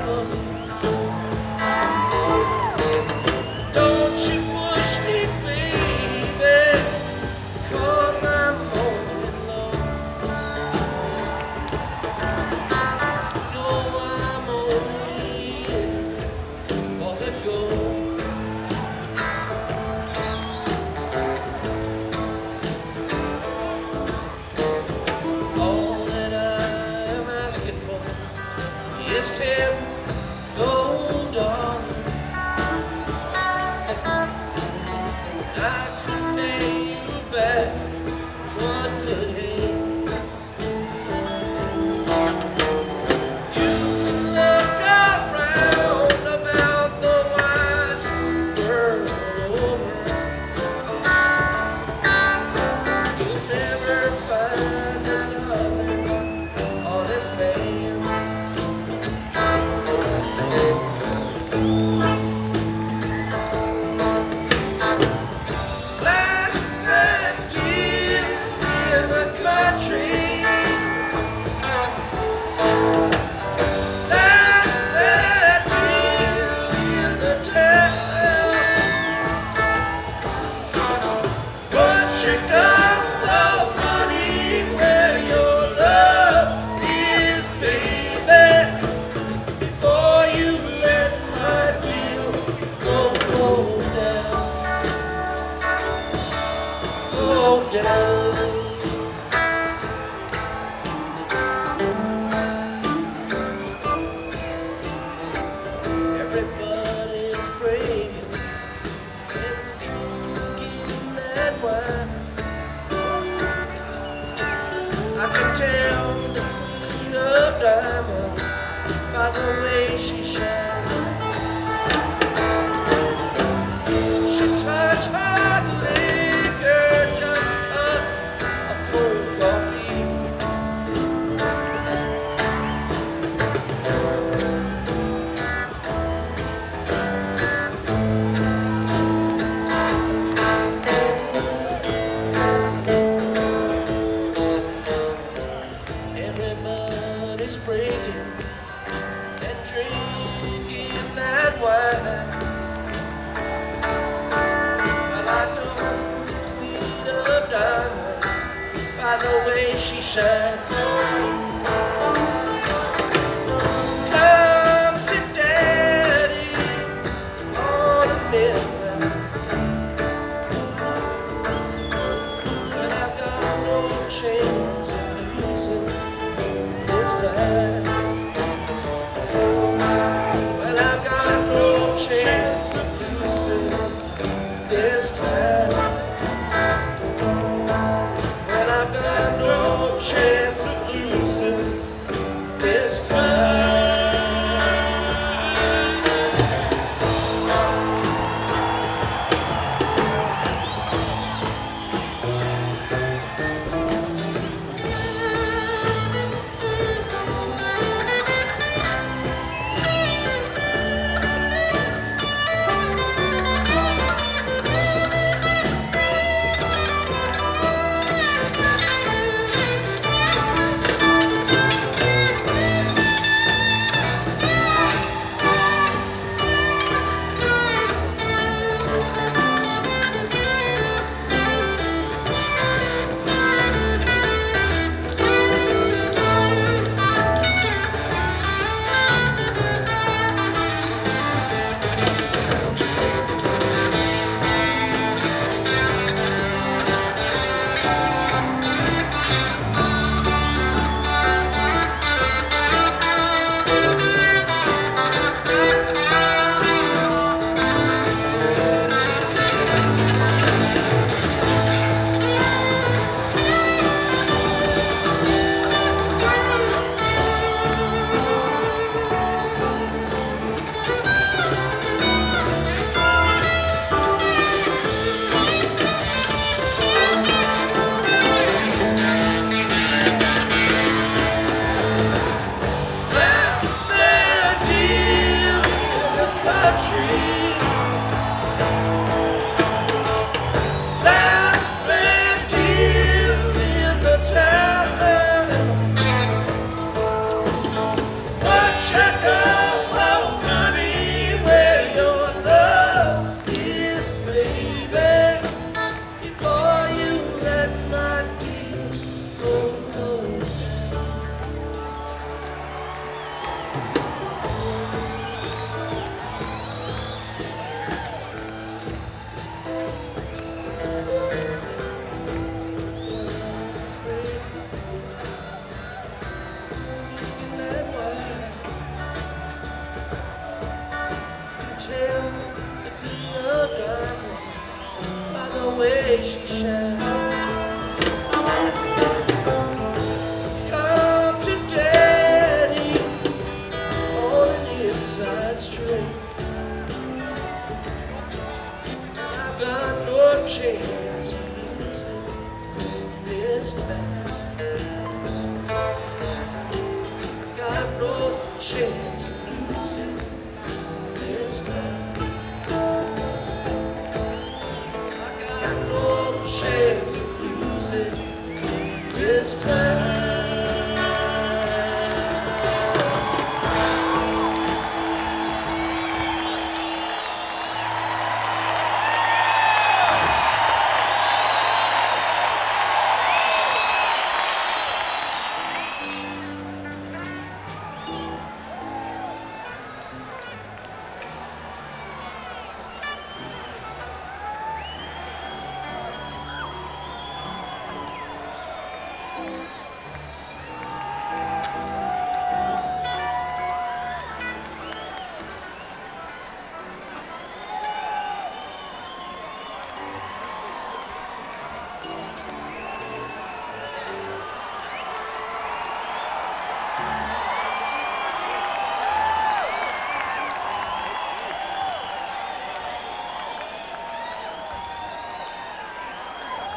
Don't you push me, baby, 'cause I'm all alone. No, I'm only in for the gold. All that I am asking for is 10 gold dollars. I could pay you back one good hand. You can look around about the wide world over. You'll never find another honest man. Everybody's praying and drinking that wine. I can tell the queen of diamonds by the way she shines. She touched hot liquor, just a cold coffee. Everybody's praying and drinking that wine. Well, I know the queen of diamonds by the way she shines. Come to daddy on a midnight. But I've got no chance of losing this time. Well, I've got no chance of losing this time. Well, I've got no chance of shame.